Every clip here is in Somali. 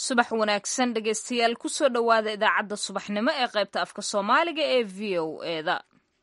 subax wanaagsan dhegaystayaal kusoo dhowaada idaacadda subaxnimo ee qaybta afka soomaaliga ee v o eda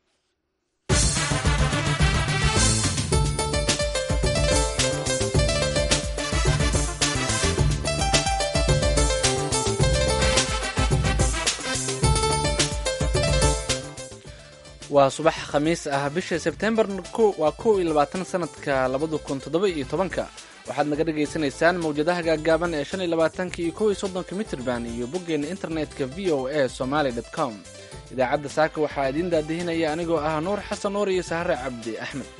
waa subax khamiis ah bisha Sebtembar waa 22 sanadka 2017 waxaad naga dhageysanaysaan mawjadaha gaagaaban ee 25 iyo 31 mitirban iyo boggeena internetka voasomali.com. idaacadda saaka waxaa idin daadihinaya anigoo ah Nuur Xasan Nuur iyo Sahre Cabdi Axmed.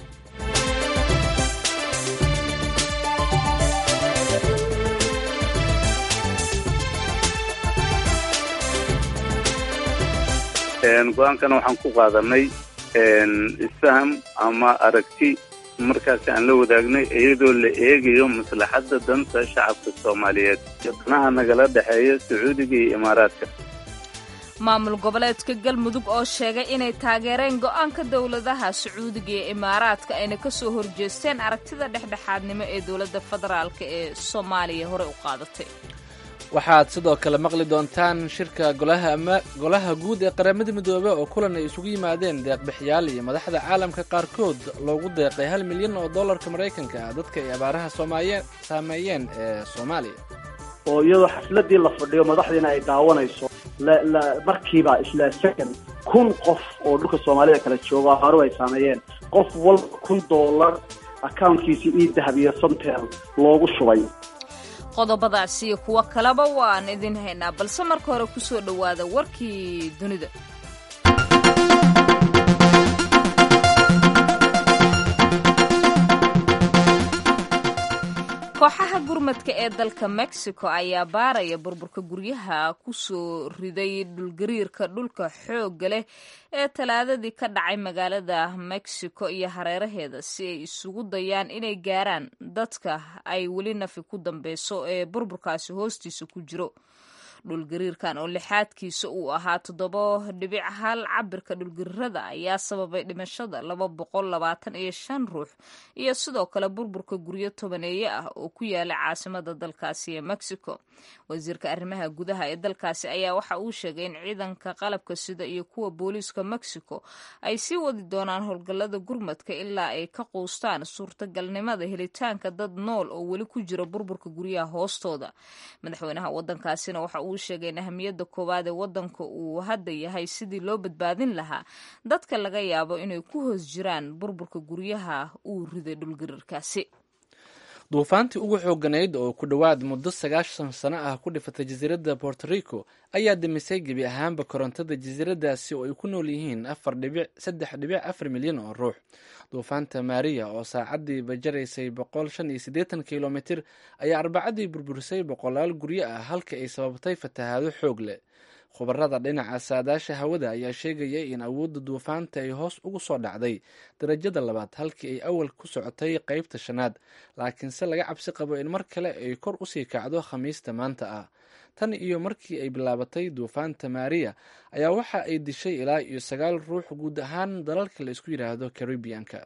go-aankan waxaan ku qaadanay isfaham ama aragti markaas aan la wadaagnay iyadoo la eegayo maslaxadda danta shacabka Soomaaliyeed danaha nagala dhaxeeya Sacuudiga iyo Imaaraadka. maamul goboleedka Galmudug oo sheegay inay taageereen go'aanka dawladaha Sacuudiga iyo Imaaraadka ayna ka soo horjeesteen aragtida dhexdhexaadnimo ee dawladda federaalka ee Soomaaliya hore u qaadatay. waxaad sidoo kale maqli doontaan shirka golaha guud ee qaramada midoobay oo kulan ay isugu yimaadeen deeq-bixiyaal iyo madaxda caalamka qaarkood loogu deeqay $1 milyan oo dollarka Mareykanka ah dadka ay abaaraha saameeyeen ee Soomaaliya. oo iyadoo xafladii la fadhiyo madaxdiina ay daawanayso markiiba isla second 1,000 qof oo dhulka Soomaalida kala jooga hore ay saameeyeen qof walba $1 accountkiisa ii dahabiyo Somtel loogu shubay. qodobadaasi iyo kuwa kaleba waan idin haynaa balse marka hore ku soo dhowaada warkii dunida. kooxaha gurmadka ee dalka Mexico ayaa baaraya burburka guryaha ku soo riday dhulgariirka dhulka xoogga leh ee talaadadii ka dhacay magaalada Mexico iyo hareeraheeda si ay isugu dayaan inay gaaraan dadka ay weli nafi ku dambeyso ee burburkaasi hoostiisa ku jiro. dhulgariirkan oo lixaadkiisa uu ahaa 7.1 cabirka dhulgariirada ayaa sababay dhimashada 225 ruux iyo sidoo kale burburka guryo tobaneeye ah oo ku yaala caasimada dalkaasi ee Mexico. wasiirka arrimaha gudaha ee dalkaasi ayaa waxa uu sheegay in ciidanka qalabka sida iyo kuwa booliiska Mexico ay sii wadi doonaan howlgallada gurmadka ilaa ay ka quustaan suurtagalnimada helitaanka dad nool oo weli ku jira burburka guryaha hoostooda. madaxweynaha wadankaasina waxa uu sheegay in ahamiyadda koowaad ee wadanka uu hadda yahay sidii loo badbaadin lahaa dadka laga yaabo inay ku hoos jiraan burburka guryaha uu riday dhulgariirkaasi. duufaantii ugu xooganayd oo ku dhowaad muddo 90 sano ah ku dhifatay jasiiradda Puerto Rico ayaa dhimisay gebi ahaanba korontada jasiiraddaasi oo ay ku nool yihiin 4.4 milyan oo ruux. duufaanta Maria oo saacadii bajaraysay 185 kilomitir ayaa arbacadii burburisay boqolaal guryo ah halka ay sababtay fatahaado xoog leh. khubarada dhinaca saadaasha hawada ayaa sheegaya in awoodda duufaanta ay hoos ugu soo dhacday darajada 2 halkii ay awal ku socotay qaybta 5, laakiinse laga cabsi qabo in mar kale ay kor usii kacdo khamiista maanta ah. tan iyo markii ay bilaabatay duufaanta Maria ayaa waxa ay dishay ilaa iyo 9 ruux guud ahaan dalalka la isku yiraahdo Caribbean-ka.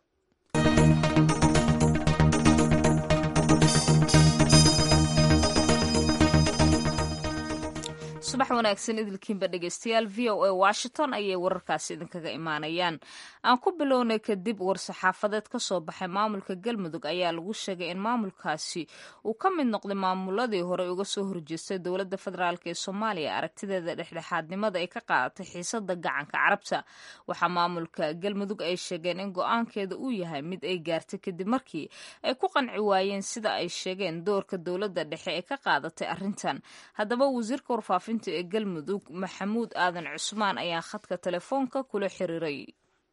subax wanaagsan idilkiinba dhegaystayaal VOA Washington ayay wararkaasi idinkaga imaanayaan. aan ku bilownay kadib war-saxaafadeed ka soo baxay maamulka Galmudug ayaa lagu sheegay in maamulkaasi uu ka mid noqday maamuladii hore uga soo horjeestay dowladda federaalk ee Soomaaliya aragtideeda dhexdhexaadnimada ay ka qaadatay xiisada gacanka carabta. waxaa maamulka Galmudug ay sheegeen in go'aankeeda uu yahay mid ay gaartay kadib markii ay ku qanci waayeen sida ay sheegeen doorka dowladda dhexe ee ka qaadatay arrintan. haddaba wasiirka warfaafinta ee Galmudug Maxamuud Aadan Cusmaan ayaa khadka telefoonka kula xiriiray.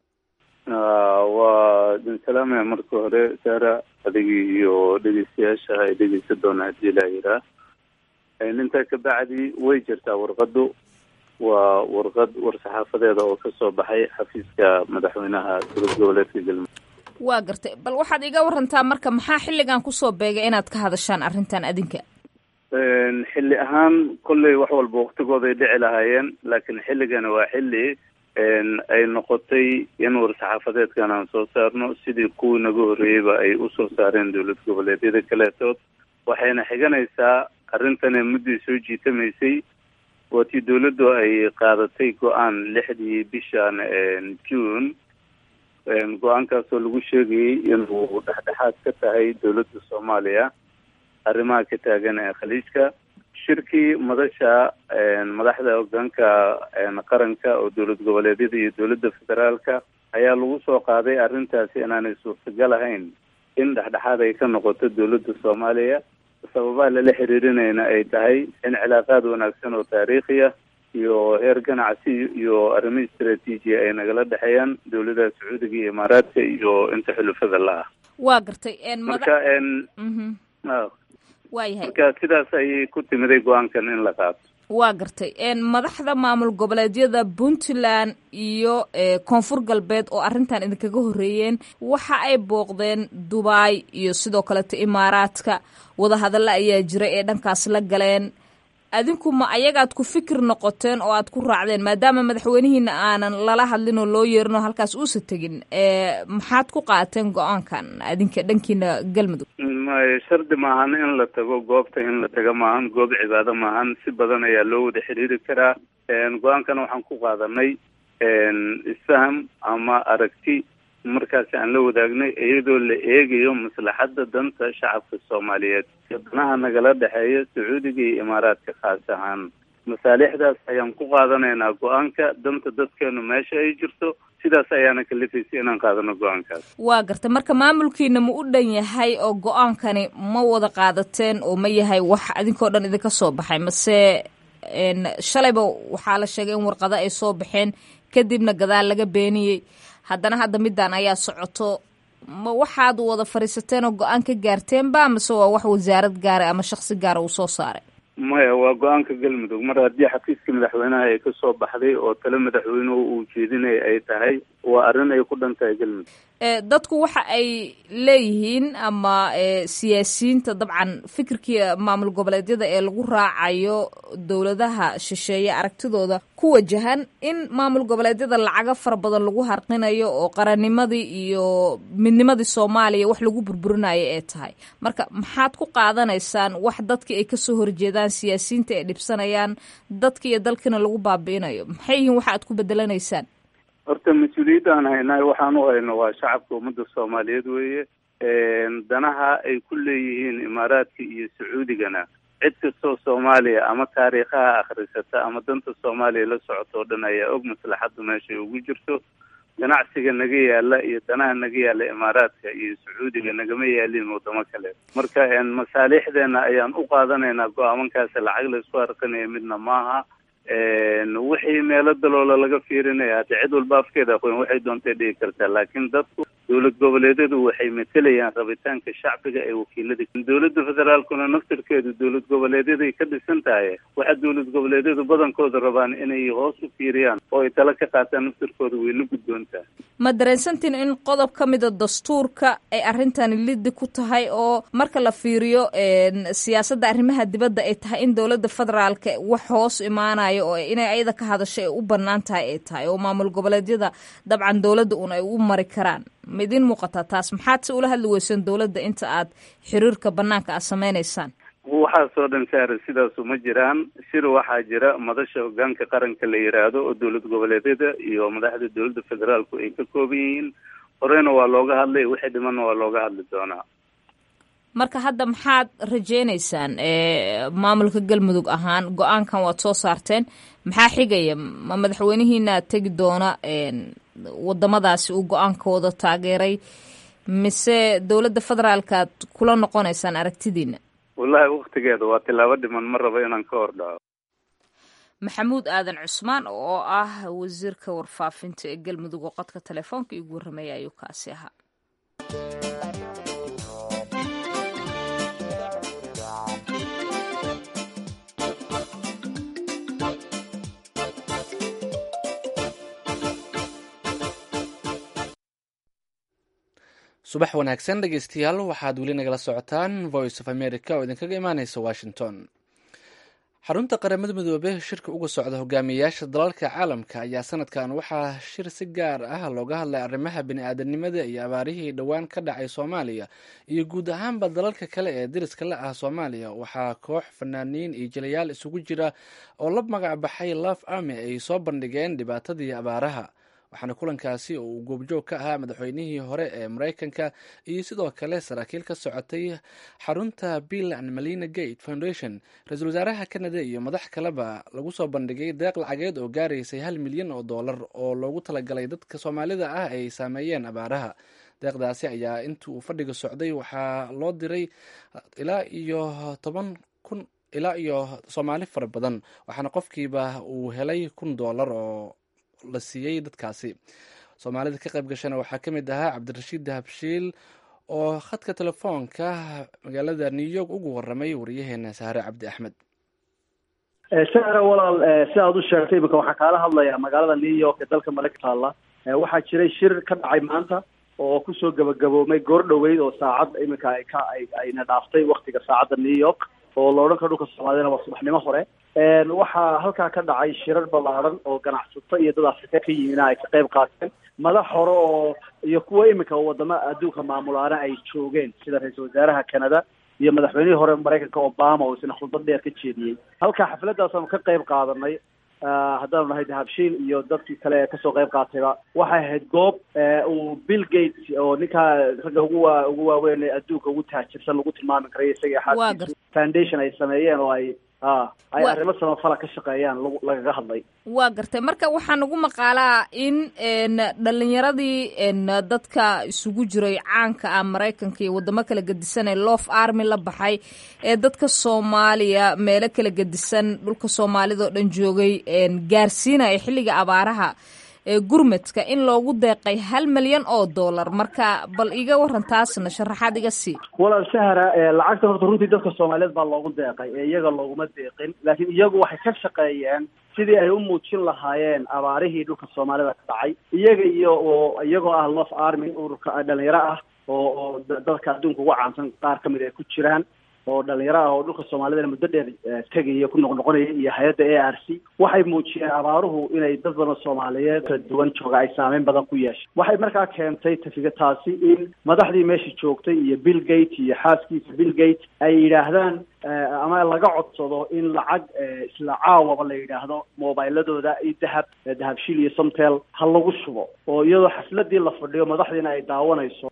waa salaam marka hore Sara adigii iyo dhegeystayaasha ay dhegeysan doonaan hadii la yiraahdo. inta ka bacdi way jirtaa warqadu waa warqad war-saxaafadeeda oo ka soo baxay xafiiska madaxweynaha dowlad goboleedka Galmudug. waa gartay bal waxaad iga warantaa marka maxaa xilligan ku soo beegay inaad ka hadashaan arrintan adinka? xilli ahaan kolley wax walba waqtigooda ay dhici lahaayeen laakiin xilligana waa xilli ay noqotay in war-saxaafadeedkan aan soo saarno sidii kuwii naga horreeyeyba ay usoo saareen dowlad goboleedyada kaleetood waxayna xiganaysaa arrintana muddii soo jiitamaysay waatii dawladdu ay qaadatay go-aan 6dii bishan June go-aankaasoo lagu sheegayay inuu dhexdhexaad ka tahay dawladda Soomaaliya arrimaha ka taagan ee khaliijka. shirkii madasha madaxda hoggaanka qaranka oo dawlad goboleedyada iyo dawladda federaalka ayaa lagu soo qaaday arrintaasi inaanay suurtagal ahayn in dhexdhexaad ay ka noqoto dawladda Soomaaliya. sababaha lala xiriirinayna ay tahay in cilaaqaad wanaagsan oo taariikhi ah iyo heer ganacsi iyo arrimo istiraatiiji ay nagala dhexeeyaan dawladaha Sacuudiga iyo Imaaraadka iyo inta xulafada la ah. waa gartay marka marka sidaas ayay ku timiday go-aankan in la qaato. waa gartay madaxda maamul goboleedyada Puntland iyo koonfur galbeed oo arrintan idinkaga horeeyeen waxa ay booqdeen Dubai iyo sidoo kale Imaaraadka. wadahadalla ayaa jira ee dhankaas la galeen. adinku ma ayagaad ku fikir noqoteen oo aad ku raacdeen maadaama madaxweynihiina aanan lala hadlin oo loo yeerin oo halkaas uusa tegin maxaad ku qaateen go-aankan adinka dhankiina Galmudug? shardi maahan in la tago goobta, in la taga maahan, goob cibaado maahan. si badan ayaa loo wada xiriiri karaa. go-aankana waxaan ku qaadanay isfaham ama aragti markaasi aan la wadaagnay iyadoo la eegayo maslaxadda danta shacabka Soomaaliyeed, danaha nagala dhexeeya Sacuudiga iyo Imaaraadka khaas ahaan. masaalixdaas ayaan ku qaadanaynaa go-aanka, danta dadkeenu meesha ay jirto. sidaas ayaana kalifaysay inaan qaadano go-aankaas. waa garta marka maamulkiina ma u dhan yahay oo go-aankani ma wada qaadateen oo ma yahay wax adinkoo dhan idinka soo baxay mase shalayba waxaa la sheegay in warqado ay soo baxeen kadibna gadaal laga beeniyey haddana hadda midaan ayaa socoto ma waxaad wada fadhiisateen oo go-aan ka gaarteenba mase waa wax wasaarad gaara ama shaksi gaara uu soo saaray? maya, waa go-aanka Galmudug. mar haddii xafiiska madaxweynaha ay ka soo baxday oo tale madaxweynuhu uu jeedinaya ay tahay, waa arrin ay ku dhan tahay Galmudug. dadku waxa ay leeyihiin ama siyaasiyiinta dabcan fikirkii maamul goboleedyada ee lagu raacayo dowladaha shisheeye aragtidooda ku wajahan in maamul goboleedyada lacago fara badan lagu harqinayo oo qarannimadii iyo midnimadii Soomaaliya wax lagu burburinayo ee tahay. marka maxaad ku qaadanaysaan wax dadkii ay kasoo horjeedaan siyaasiyiinta ay dhibsanayaan dadka iyo dalkina lagu baabi'inayo? maxay yihiin waxa aad ku beddelanaysaan? horta mas-uuliyadda aan haynahay waxaan u hayno waa shacabka ummadda Soomaaliyeed weeye. danaha ay ku leeyihiin Imaaraadka iyo Sacuudigana cid kastoo Soomaaliya ama taariikhaha akhrisata ama danta Soomaaliya la socoto oo dhan ayaa og maslaxaddu meesha ugu jirto. ganacsiga naga yaala iyo danaha naga yaala Imaaraadka iyo Sacuudiga nagama yaalin wadamo kale. marka masaalixdeena ayaan u qaadanaynaa go-aamankaasi. lacag la isku harqinayo midna maaha. wixii meelo daloola laga fiirinaya hata cid walba afkeeda aqoon waxay doontay dhigi kartaa, laakiin dadku dowlad goboleedyadu waxay matelayaan rabitaanka shacbiga ee wakiilada. dowladda federaalkuna naftirkeedu dowlad goboleedyaday ka dhisan tahay. waxa dowlad goboleedyadu badankooda rabaan inay hoos u fiiriyaan oo ay tala ka qaataan naftirkooda way la guddoontaa. ma dareensantiin in qodob ka mida dastuurka ay arrintani liddi ku tahay oo marka la fiiriyo siyaasadda arrimaha dibadda ay tahay in dowladda federaalka wax hoos imaanayo oo inay ayada ka hadasho ay u bannaan tahay ay tahay oo maamul goboleedyada dabcan dowladda un ay u mari karaan? ma idin muuqataa taas? maxaad se ula hadli weyseen dowladda inta aad xiriirka bannaanka aad samaynaysaan? waxaasoo dhan saare sidaasu ma jiraan. shir waxaa jira madasha hoggaanka qaranka la yidhaahdo oo dowlad goboleedyada iyo madaxda dowladda federaalku ay ka kooban yihiin. horeyna waa looga hadlay, wixii dhimanna waa looga hadli doonaa. marka hadda maxaad rajaynaysaan maamulka Galmudug ahaan? go-aankan waad soo saarteen, maxaa xigaya? ma madaxweynihiina tegi doona wadamadaasi uu go-aankooda taageeray mise dowladda federaalkaad kula noqonaysaan aragtidiina? wallahi waktigeeda waa tilaabo dhiman, ma rabo inaan ka hor dhaco. maxamuud aadan cusmaan oo ah wasiirka warfaafinta ee Galmudug oo qodka telefoonka igu warramaya ayuu kaasi ahaa. subax wanaagsan dhegeystayaal, waxaad weli nagala socotaan Voice of America oo idinkaga imaaneysa Washington. xarunta qaramada midoobey shirka uga socda hogaamiyayaasha dalalka caalamka ayaa sanadkan waxaa shir si gaar ah looga hadlay arrimaha bini-aadanimada iyo abaarihii dhowaan ka dhacay soomaaliya iyo guud ahaanba dalalka kale ee deriska la ah soomaaliya. waxaa koox fanaaniin iyo jilayaal isugu jira oo la magac baxay love army ay soo bandhigeen dhibaatadii abaaraha, waxaana kulankaasi oo uu goobjoog ka ahaa madaxweynihii hore ee mareykanka iyo sidoo kale saraakiil ka socotay xarunta Bill and Melinda Gates Foundation. ra-iisul wasaaraha Canada iyo madax kaleba lagu soo bandhigay deeq lacageed oo gaaraysay $1 milyan oo loogu talagalay dadka Soomaalida ah ay saameeyeen abaaraha. deeqdaasi ayaa intii uu fadhiga socday waxaa loo diray ilaa iyo 10,000 ilaa iyo Soomaali fara badan, waxaana qofkiiba uu helay $1,000 oo la siiyey dadkaasi. Soomaalida ka qayb gashana waxaa ka mid ahaa Cabdirashiid Dahabshiil oo khadka telefoonka magaalada New York ugu waramay wariyaheena Sahre Cabdi Axmed. Sahre walaal, si aad u sheegtay imika waxaan kaala hadlayaa magaalada New York ee dalka Mareykanka. waxaa jiray shir ka dhacay maanta oo kusoo gabagaboomay goor dhoweyd oo saacad imika ayna dhaaftay waqtiga saacadda New York oo la odhan karo dhulka Soomaalida waa subaxnimo hore. waxaa halkaa ka dhacay shirar ballaaran oo ganacsato iyo dad Afrika ka yimid ay ka qayb qaateen, madax hore oo iyo kuwa imika wadamo adduunka maamulaana ay joogeen sida ra-iisul wasaaraha Canada iyo madaxweynihii hore Mareykanka Obama oo isna khudbad dheer ka jeediyey. halkaa xafladdaas aan ka qayb qaadanay haddaanu nahay Dahabshiil iyo dadkii kale ee kasoo qayb qaatayba. waxay ahayd goob uu Bill Gates oo ninkaa ragga ugu waaweyn ee adduunka ugu taajirsan lagu tilmaami karay isaga xaasiis foundation ay sameeyeen oo ay arrimo samafala ka shaqeeyaan lagaga hadlay. waa gartay. marka waxaa nagu maqaalaa in dhalinyaradii dadka isugu jiray caanka ah Mareykanka iyo wadamo kala gedisan ee Love Army la baxay ee dadka Soomaaliya meelo kala gedisan dhulka Soomaalida oo dhan joogay gaarsiinaya xilliga abaaraha gurmadka in loogu deeqay $1 milyan. marka bal iga waran taasna sharaxaad iga sii. walaal Sahra, lacagta horta runtii dadka Soomaaliyeed baa loogu deeqay ee iyaga looguma deeqin, laakiin iyagu waxay ka shaqeeyeen sidii ay u muujin lahaayeen abaarihii dhulka Soomaalida ka dhacay. iyagoo ah Love Army ururka dhalinyaro ah oo dadka adduunka ugu caansan qaar ka mid ay ku jiraan oo dhalinyaro ah oo dhulka Soomaalida muddo dheer tegaya ku noqnoqonaya iyo hay'adda ARC waxay muujiyeen abaaruhu inay dad badan Soomaaliyeed kala duwan jooga ay saameyn badan ku yeeshay. waxay markaa keentay taasi in madaxdii meesha joogtay iyo Bill Gates iyo xaaskiisa Bill Gates ay yidhaahdaan ama laga codsado in lacag isla caawaba la yidhaahdo mobiladooda iyo Dahabshiil iyo Somtel ha lagu shubo, oo iyadoo xafladii la fadhiyo madaxdiina ay daawanayso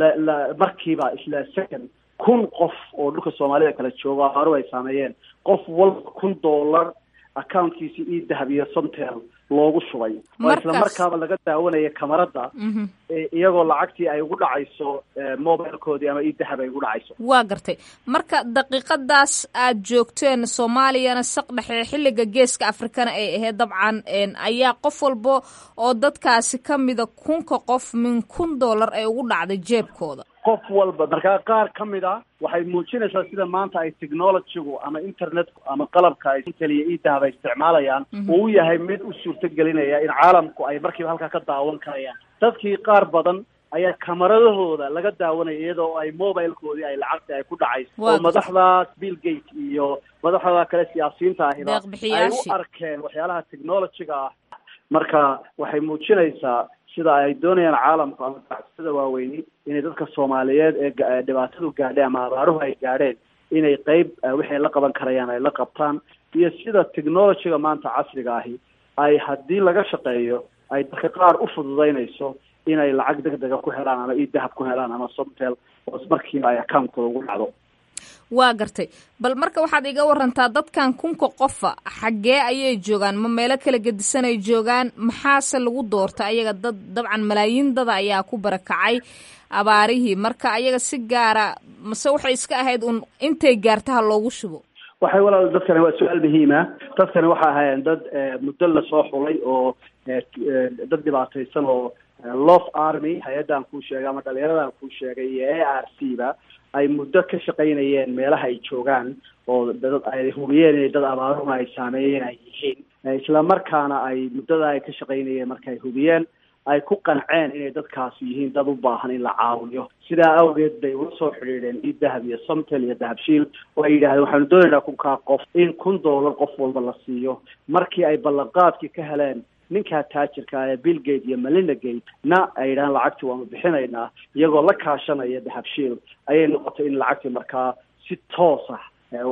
markiiba isla second 1,000 qof oo dhulka Soomaalida kala jooga hore ay saameeyeen qof walba $1,000 accountkiisa iyo Dahab iyo Somtel loogu shubay. isla markaaba laga daawanaya kamarada iyagoo lacagtii ay ugu dhacayso mobilkoodii ama ii Dahab ay ugu dhacayso. waa gartay. marka daqiiqadaas aad joogteen Soomaaliyana saq dhexe xilliga geeska Afrikana ay ahayd dabcan ayaa qof walba oo dadkaasi ka mida 1,000 qof min $1,000 ay ugu dhacday jeebkooda. qof walba markaa qaar ka mid ah waxay muujinaysaa sida maanta ay technology-gu ama internetku ama qalabka ay taliya ii Dahab ay isticmaalayaan uu yahay mid u suurtagelinaya in caalamku ay markiiba halkaa ka daawan karayaan. dadkii qaar badan ayaa kamaradahooda laga daawanaya iyadoo ay mobilkoodii ay lacagta ay ku dhacayso oo madaxdaas Bill Gates iyo madaxda kale siyaasiyiinta ahiba ay u arkeen waxyaalaha technology-ga ah. marka waxay muujinaysaa sida ay doonayaan caalamku ama sida waaweyni inay dadka Soomaaliyeed ee dhibaatadu gaadhay ama abaaruhu ay gaadheen inay qayb wixii la qaban karayaan ay la qabtaan, iyo sida technology-ga maanta casriga ahi ay haddii laga shaqeeyo ay dadka qaar u fududaynayso inay lacag degdega ku helaan ama ii Dahab ku helaan ama Somtel oo markiiba ay account-kooda ugu dhacdo. waa gartay. bal marka waxaad iga warantaa dadkan 1,000 qofa xaggee ayay joogaan? ma meelo kala gedisan ay joogaan? maxaase lagu doorta ayaga? dad dabcan malaayiin dada ayaa ku barakacay abaarihii, marka ayaga si gaara mase waxay iska ahayd un intay gaartaha loogu shubo? waxay walaal dadkani waa su-aal muhiima. dadkani waxay ahaayeen dad muddo la soo xulay oo dad dhibaataysan oo Love Army hay-addan kuu sheegay ama dhalinyaradan kuu sheegay iyo ARC ba ay muddo ka shaqaynayeen meelaha ay joogaan oo dad ay hubiyeen inay dad abaaruhu ay saameeyeen ay yihiin. isla markaana ay muddada ay ka shaqaynayeen markay hubiyeen ay ku qanceen inay dadkaasi yihiin dad u baahan in la caawiyo. sidaa awgeed bay ula soo xidhiidheen idahab iyo somtel iyo dahabshiil oo ay yidhahdeen waxaanu doonaynaa kunkaa qof in $1,000 qof walba la siiyo. markii ay ballanqaadkii ka heleen ninkaa taajirka ee Bill Gates iyo Melinda Gates na ay yidhahdeen lacagtii waanu bixinaynaa iyagoo la kaashanaya dahabshiil, ayay noqotay in lacagtii markaa si toos ah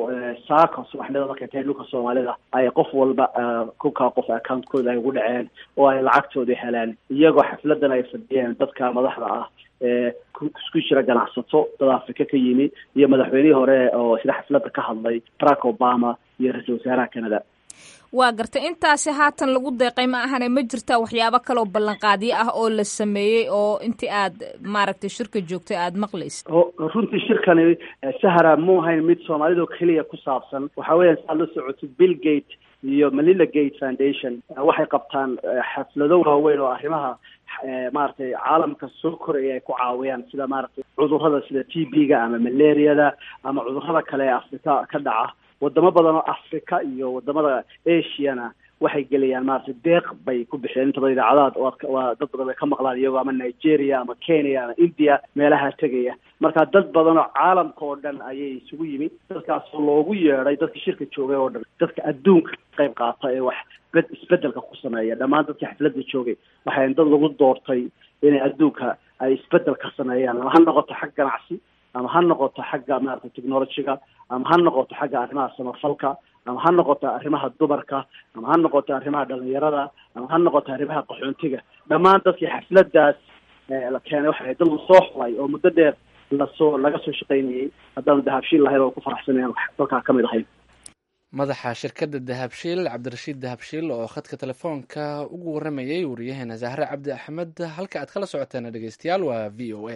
saaka subaxnimada markay tahay dhulka Soomaalida ay qof walba kunkaa qof account-kooda ay ugu dhaceen oo ay lacagtoodii heleen, iyagoo xafladan ay fadhiyeen dadka madaxda ah isku jira ganacsato dad Afrika ka yimi iyo madaxweynihii hore oo sida xafladda ka hadlay Barack Obama iyo ra-iisul wasaaraha Canada. waa gartay intaasi haatan lagu deeqay ma ahane ma jirtaa waxyaabo kale oo ballanqaadyo ah oo la sameeyey oo intii aad maaragtay shirka joogtay aad maqlaysid? runtii shirkani sahara muu ahayn mid Soomaalida keliya ku saabsan. waxa weeyaan saad la socotid Bill Gates iyo Melinda Gates Foundation waxay qabtaan xaflado waaweyn oo arrimaha maaragtay caalamka soo koraya ay ku caawiyaan, sida maaragtay cudurrada sida TB-ga ama malaariyada ama cudurrada kale ee Afrika ka dhaca. wadamo badan oo Afrika iyo wadamada Asiana waxay geliyaan maaragtay deeq bay ku bixiyeen. inta badan idaacadaad waa dad badan bay ka maqlaan iyagoo ama Nigeria ama Kenya ama India meelaha tegaya. marka dad badan oo caalamka oo dhan ayay isugu yimid, dadkaas oo loogu yeedhay dadka shirka joogay oo dhan, dadka adduunka qayb qaata ee wax isbedelka ku sameeya. dhammaan dadka xafladda joogay waxay dad lagu doortay inay adduunka ay isbedel ka sameeyaan, ama ha noqoto xag ganacsi, ama ha noqoto xagga maaragtay technology-ga, ama ha noqoto xagga arrimaha samafalka, ama ha noqoto arrimaha dumarka, ama ha noqoto arrimaha dhalinyarada, ama ha noqoto arrimaha qaxoontiga. dhammaan dadkii xafladaas la keenay waxay dad lasoo xulay oo muddo dheer laga soo shaqaynayay. haddaanu dahabshiil lahayn oo ku faraxsanayn dalkaa ka mid ahayn. madaxa shirkadda dahabshiil cabdirashiid dahabshiil oo khadka telefoonka ugu waramayay wariyaheena Zahra Cabdi Axmed. halka aad kala socoteen dhegeystayaal waa VOA.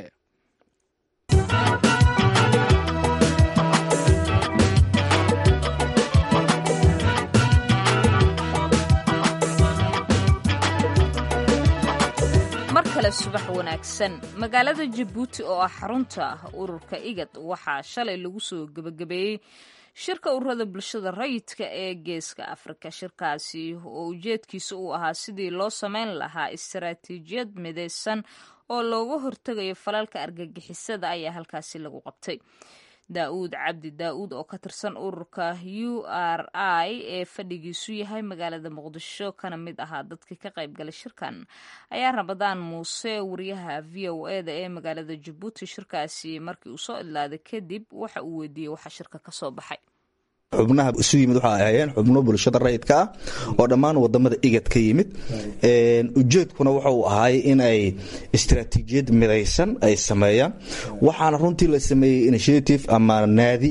mar kale subax wanaagsan. magaalada Jabuuti oo ah xarunta ururka IGAD waxaa shalay lagu soo gabagabeeyey shirka ururada bulshada rayidka ee Geeska Afrika. shirkaasi oo ujeedkiisa uu ahaa sidii loo sameyn lahaa istaraatiijiyad midaysan oo looga hortegayo falalka argagixisada ayaa halkaasi lagu qabtay. daa'uud cabdi daa'uud oo ka tirsan ururka URI ee fadhigiisu yahay magaalada Muqdisho kana mid ahaa dadkii ka qayb galay shirkan ayaa Ramadaan Muuse wariyaha VOA-da ee magaalada Jabuuti shirkaasi markii uu soo idlaaday kadib waxa uu weydiiyey waxa shirka ka soo baxay. xubnaha isu yimid waxa ay ahaayeen xubno bulshada rayidka ah oo dhammaan wadamada IGAD ka yimid. ujeedkuna waxa uu ahaay in ay istaraatiijiyad midaysan ay sameeyaan. waxaana runtii la sameeyey initiative ama naadi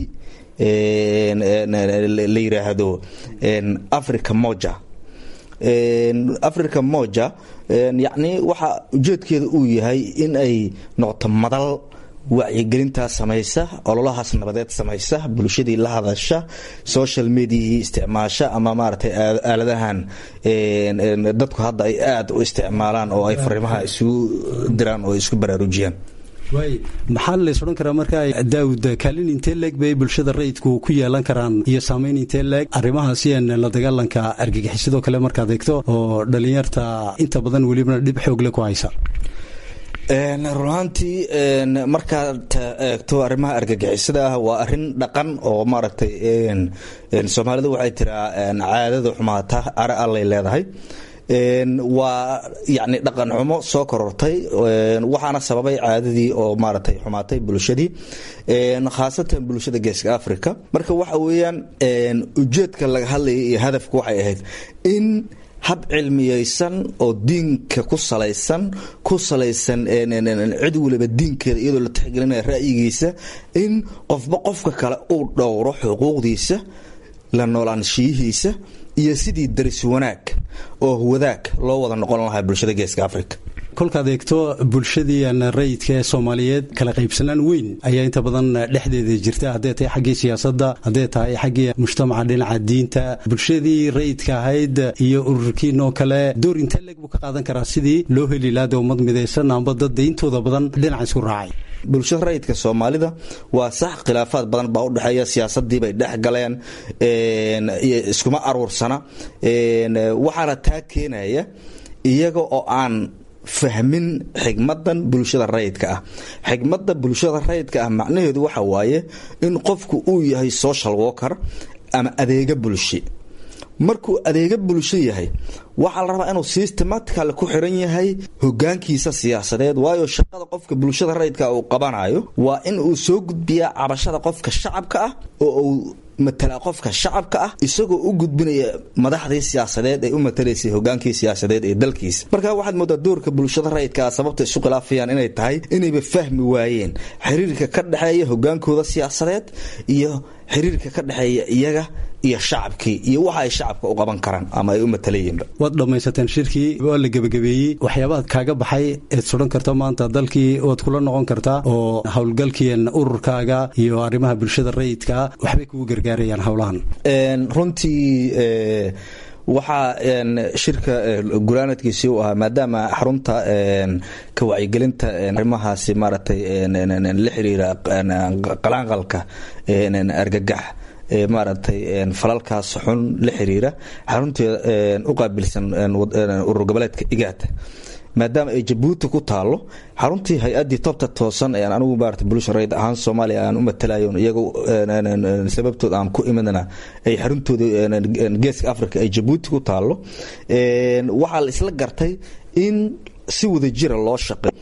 la yiraahdo Africa Moja. Africa Moja yacni waxa ujeedkeedu uu yahay in ay noqoto madal wacyigelintaa samaysa, ololahaas nabadeed samaysa, bulshadii la hadasha, social mediahii isticmaasha ama maaragtay aaladahan dadku hadda ay aad u isticmaalaan oo ay fariimaha isugu diraan oo isku baraarujiyaan. maxaa la isodhan karaa marka daawud kaalin intee leeg bay bulshada rayidku ku yeelan karaan iyo saamayn intee leeg arrimahaasi la dagaalanka argagixisidoo kale markaad eegto oo dhalinyarta inta badan welibana dhib xoog leh ku haysa? runaantii markaad eegto arrimaha argagixisada ah waa arrin dhaqan oo maaragtay Soomaalidu waxay tiraa caadada xumaata ara allay leedahay. waa yacni dhaqan xumo soo korortay waxaana sababay caadadii oo maaragtay xumaatay bulshadii khaasatan bulshada Geeska Afrika. marka waxa weeyaan ujeedka laga hadlayay iyo hadafku waxay ahayd in hab cilmiyeysan oo diinka ku salaysan cid waliba diinkeeda iyadoo la tixgelinaya ra'yigiisa in qofba qofka kale uu dhowro xuquuqdiisa, la noolaanshiyihiisa iyo sidii daris wanaag oo wadaag loo wada noqon lahaa bulshada Geeska Afrika. kolkaad eegto bulshadii rayidka ee Soomaaliyeed kala qaybsanaan weyn ayaa inta badan dhexdeeda jirta, haddii tahay xaggii siyaasadda, haddii tahay xaggii mujtamaca dhinaca diinta. bulshadii rayidka ahayd iyo ururkiinoo kale door intee leeg buu ka qaadan karaa sidii loo heli lahaa ummad midaysan amba dad intooda badan dhinaca isku raacay? bulshada rayidka Soomaalida waa sax khilaafaad badan baa u dhaxeeya, siyaasadii bay dhex galeen, iskuma aruursana, waxaana taa keenaya iyaga oo aan fahmin xigmadan bulshada rayidka ah. xigmada bulshada rayidka ah macnaheedu waxa waaye in qofku uu yahay social worker ama adeega bulsho. markuu adeega bulsho yahay waxaa la rabaa inuu systematically ku xiran yahay hogaankiisa siyaasadeed, waayo shaqada qofka bulshada rayidka uu qabanayo waa in uu soo gudbiyaa cabashada qofka shacabka ah oo uu matala qofka shacabka ah isagoo u gudbinaya madaxdii siyaasadeed ay u matalaysay hogaankii siyaasadeed ee dalkiisa. marka waxaad moodaa doorka bulshada rayidka ah sababta isu khilaafayaan inay tahay inayba fahmi waayeen xiriirka ka dhaxeeya hogaankooda siyaasadeed iyo xiriirka ka dhaxeeya iyaga iyo shacabkii iyo waxa ay shacabka u qaban karaan ama ay u matalayeenba. waad dhammaysateen shirkii waa la gebagabeeyey, waxyaabaha kaaga baxay eed suran karto maanta dalkii waad kula noqon kartaa oo howlgalkiin ururkaaga iyo arrimaha bulshada rayidka waxbay kugu gargaarayaan howlahan. runtii waxaa shirka gulaanadkiisii u ahaa maadaama xarunta ka wacyigelinta arrimahaasi maaragtay la xiriira qalaanqalka argagax maaragtay falalkaas xun la xiriira xarunteeda u qaabilsan urur goboleedka IGAD, maadaama ay Jabuuti ku taalo xaruntii hay-adii tobta toosan ee anigu maaragtay bulshada rayid ahaan Soomaaliya aan u matalayo iyagu sababtooda aan ku imadana ay xaruntooda geeska Afrika ay Jabuuti ku taalo. waxaa la isla gartay in si wada jira loo shaqeeyo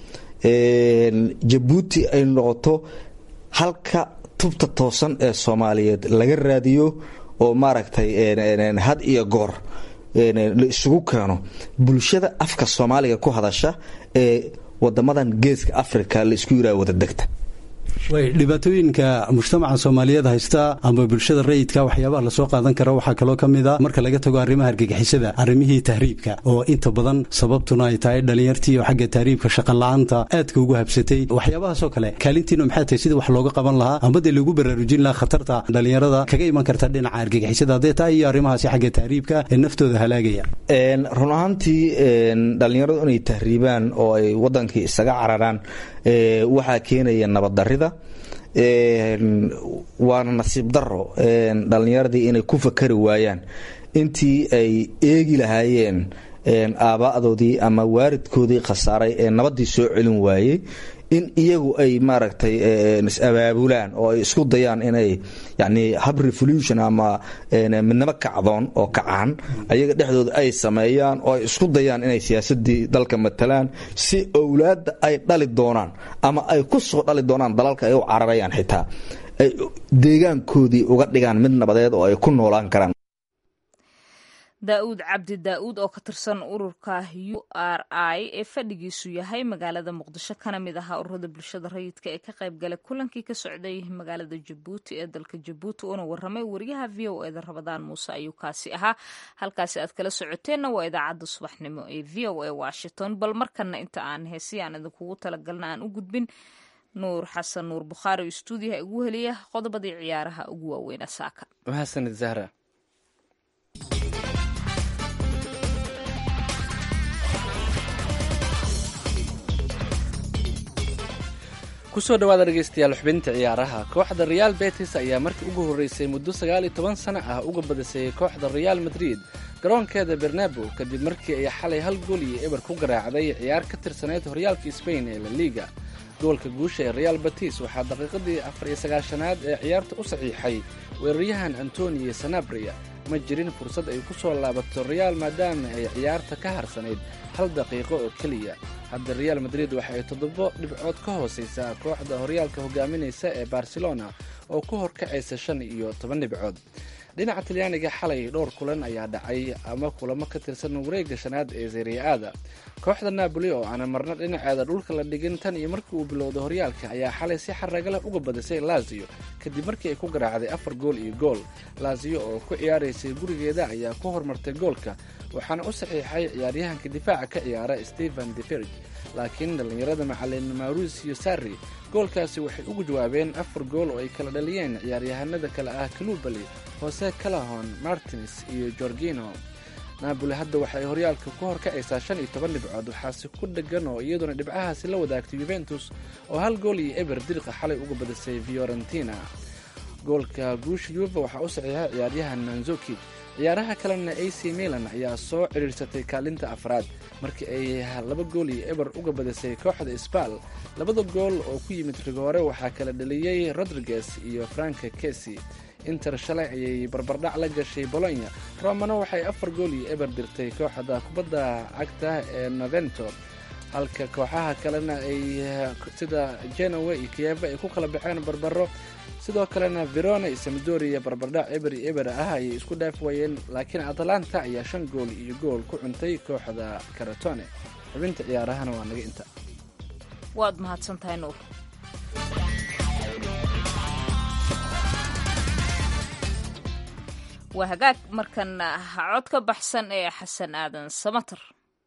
Jabuuti ay noqoto halka tubta toosan ee Soomaaliyeed laga raadiyo oo maaragtay had iyo goor la isugu keeno bulshada afka Soomaaliga ku hadasha ee wadamadan geeska Afrika la isku yiraahdo wada degta. way dhibaatooyinka mujtamaca Soomaaliyeed haysta ama bulshada rayidka waxyaabaha la soo qaadan karo waxaa kaloo kamid ah marka laga tago arrimaha argagixisada, arrimihii tahriibka oo inta badan sababtuna ay tahay dhalinyartii oo xagga tahriibka shaqo la'aanta aadka ugu habsatay. waxyaabahaas oo kale kaalintiina maxay tahay sidii wax looga qaban lahaa ama dee lagu baraarujin lahaa khatarta dhalinyarada kaga iman karta dhinaca argagixisada hadday tahay iyo arrimahaasi xagga tahriibka ee naftooda halaagaya? run ahaantii dhalinyaradu inay tahriibaan oo ay wadankii isaga cararaan waxaa keenaya nabad darrida, waana nasiib daro dhalinyaradii inay ku fakari waayaan intii ay eegi lahaayeen aaba'doodii ama waaridkoodii khasaaray ee nabadii soo celin waayey in iyagu ay maaragtay is-abaabulaan oo ay isku dayaan inay yani hab revolution ama midnimo kacdoon oo kacaan ayaga dhexdooda ay sameeyaan oo ay isku dayaan inay siyaasadii dalka matalaan si awlaadda ay dhali doonaan ama ay ku soo dhali doonaan dalalka ay u cararayaan xitaa ay deegaankoodii uga dhigaan mid nabadeed oo ay ku noolaan karaan. daa'uud cabdi daa'uud oo ka tirsan ururka URI ee fadhigiisu yahay magaalada muqdisho kana mid ahaa ururada bulshada rayidka ee ka qayb galay kulankii ka socday magaalada Jabuuti ee dalka Jabuuti oo waramay wariyaha VOA da Rabadaan Muuse ayuu kaasi ahaa. halkaasi aad kala socoteenna waa idaacadda subaxnimo ee VOA Washington. bal markana inta aan heesiyaan idinkugu talagalna aan u gudbin nuur xasan nuur Bukhaari oo stuudiyaha ugu heliya qodobadii ciyaaraha ugu waaweyn saaka. mahadsanid Zahra. kusoo dhawaada dhegeystayaal xubinta ciyaaraha. kooxda Real Betis ayaa markii ugu horeysay muddo 19 sano ah uga badisay kooxda Real Madrid garoonkeeda Bernabeu kadib markii ay xalay 1-0 ku garaacday ciyaar ka tirsaneyd horyaalka Spain ee La Liga. goolka guusha ee Real Betis waxaa daqiiqadii 94aad ee ciyaarta u saxiixay weeraryahan Antonio Sanabria. ma jirin fursad ay ku soo laabato Real maadaama ay ciyaarta ka harsaneyd 1 daqiiqo oo kaliya. hadda Real Madrid waxa ay 7 dhibcood ka hooseysaa kooxda horyaalka hogaaminaysa ee Barcelona oo ku horkacaysa 15 dhibcood. dhinaca Talyaaniga xalay dhowr kulan ayaa dhacay ama kulamo ka tirsan wareegga shanaad ee Serie A. kooxda Napoli oo aan marna dhinaceeda dhulka la dhigin tan iyo markii uu bilowday horyaalka ayaa xalay si xaraga leh uga badisay Lazio kadib markii ay ku garaacday 4-gool. Lazio oo ku ciyaaraysay gurigeeda ayaa ku hormartay goolka waxaana u saxiixay ciyaaryahanka difaaca ka ciyaara Stefan De Vrij, laakiin dhalinyarada macallin Mauricio Sarri goolkaasi waxay ugu jawaabeen 4 gool oo ay kala dhaliyeen ciyaaryahanada kale ah Koulibaly, Jose Calahon, Martins iyo Jorginho. Napoli hadda waxay horyaalka ku horkacaysaa 15 dhibcood, waxaase ku dhagan oo iyaduna dhibcahaasi la wadaagtay Juventus oo 1-0 dirqa xalay uga badisay Fiorentina. goolka guusha Juve waxaa u saxiixay ciyaaryahan Mandzukic ciyaaraha kalena AC Milan ayaa soo ciriirsatay kaalinta afraad markii ay 2-0 uga badisay kooxda Spal. labada gool oo ku yimid rigoore waxaa kala dhaliyay Rodriguez iyo Frank Kessie. Inter shalay ayay barbardhac la gashay Bologna. Romano waxay 4-0 dirtay kooxda kubadda cagta ee Novento, halka kooxaha kalena ay sida Genoa iyo Kiev ay ku kala baxeen barbaro. sidoo kalena Verona iyo Sampdoria barbardhac eber ah ayay isku dhaaf waayeen, laakiin Atalanta ayaa 5-0 ku cuntay kooxda Crotone. xubinta ciyaarahana waa naga inta. waad mahadsantahay Nuur. waa hagaag markan cod ka baxsan ee Xasan Aadan Samatar.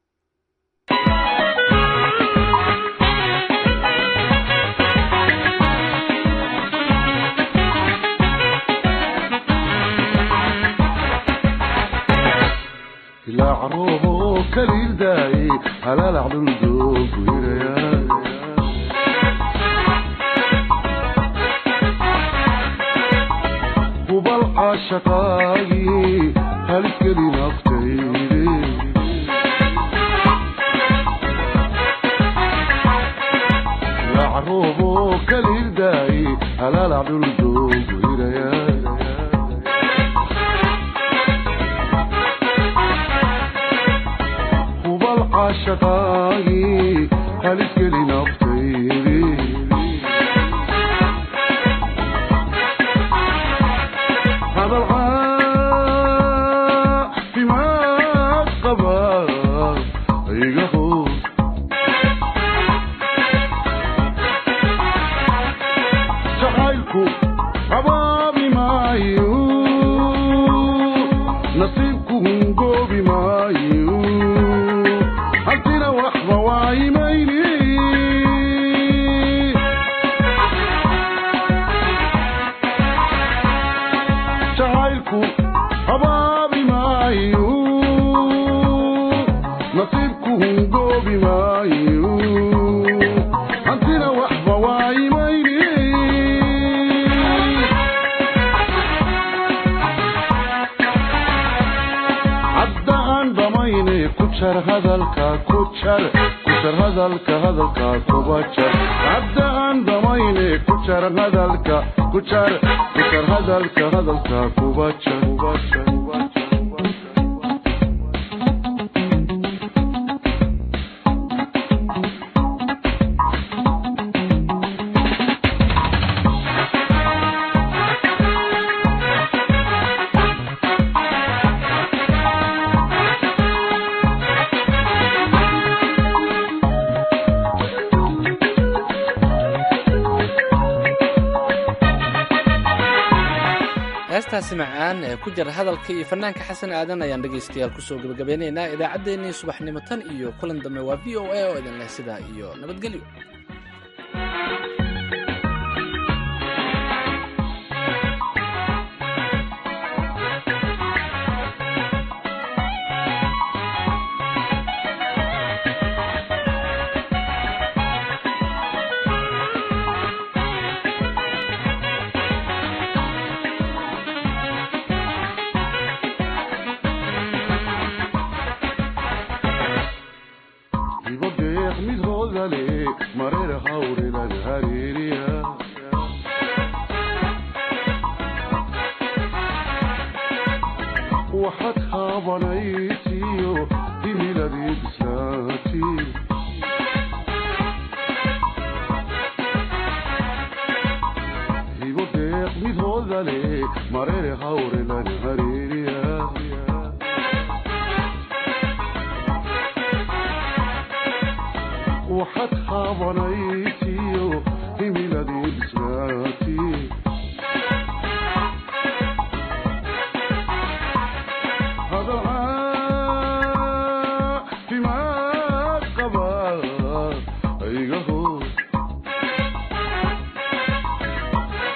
لا عروه كليل داي على العدل دوق ويريا وبالعشقاي هالكلي نفتيري لا عروه كليل داي على العدل دوق ويريا عشقاي هالكلي نفتيري هذا العاء في ما قبل يقهو شحايلكو عبابي مايو نصيبكو هنقوبي مايو هذلك كوباتشر عبدا عن ضميني كوتشر هذلك كوتشر هذلك كوباتشر heestaasi macaan ee ku jira hadalka iyo fanaanka Xasan Aadan ayaan dhageystayaal ku soo gabagabeynayna idaacadeennii subaxnimo tan iyo kulan dambe waa VOA oo idin leh sidaa iyo nabadgelyo.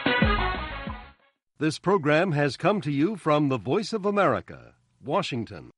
This program has come to you from the Voice of America, Washington.